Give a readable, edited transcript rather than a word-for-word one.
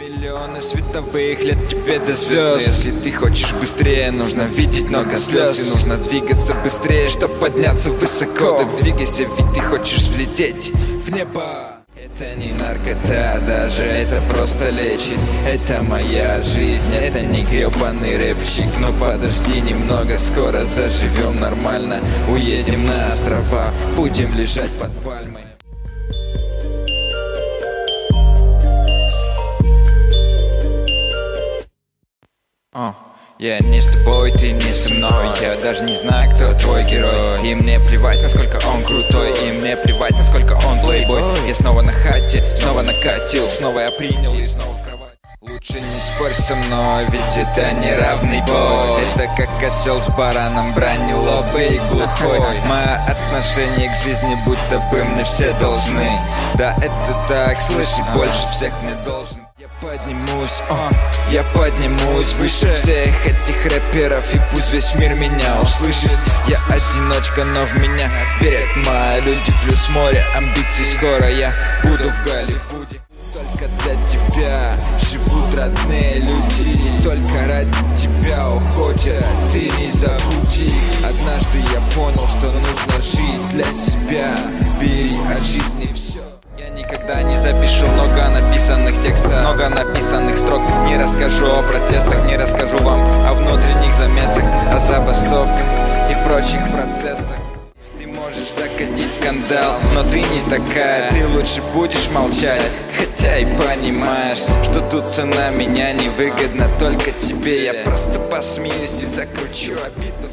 Миллионы световых лет тебе до звезд. Если ты хочешь быстрее, нужно видеть много слез. И нужно двигаться быстрее, чтоб подняться высоко. Так двигайся, ведь ты хочешь взлететь в небо. Это не наркота даже, это просто лечит. Это моя жизнь, это не гребаный рэпчик. Но подожди немного, скоро заживем нормально. Уедем на острова, будем лежать под пальмой. Я не с тобой, ты не со мной. Я даже не знаю, кто твой герой. И мне плевать, насколько он крутой. И мне плевать, насколько он плейбой. Я снова на хате, снова накатил. Снова я принял и снова в кровать. Лучше не спорь со мной, ведь это не равный бой. Это как осел с бараном, брань лобы и глухой. Мое отношение к жизни, будто бы мне все должны. Да это так, слышь, больше всех мне должен. Я поднимусь выше всех этих рэперов. И пусть весь мир меня услышит. Я одиночка, но в меня верят мои люди. Плюс море амбиций, скоро я буду в Голливуде. Только для тебя живут родные люди. И только ради тебя уходят, ты не забудь их. Однажды я понял, что нужно жить для себя. Бери от жизни все. Я никогда не запишу много написанных текстов, много написанных строк. Не расскажу о протестах, не расскажу вам о внутренних замесах, о забастовках и прочих процессах. Ты можешь закатить скандал, но ты не такая. Ты лучше будешь молчать, хотя и понимаешь, что тут цена меня невыгодна только тебе. Я просто посмеюсь и закручу обиду.